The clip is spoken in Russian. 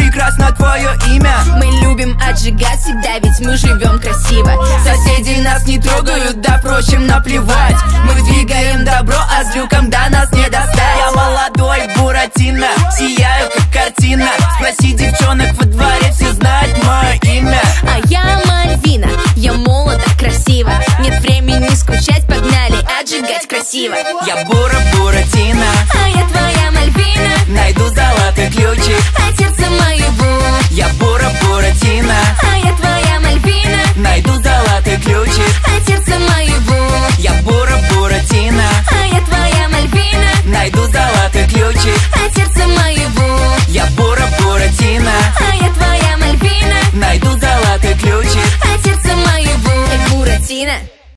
прекрасно твое имя. Мы любим отжигать всегда, ведь мы живем красиво. Соседи нас не трогают, да впрочем наплевать. Мы двигаем добро, а злюкам до нас не достать. Я молодой Буратино, сияю как картина. Спроси девчонок во дворе, все знают мое имя. А я Мальвина, я молода, красиво. Нет времени скучать, погнали отжигать красиво. Я Буратино.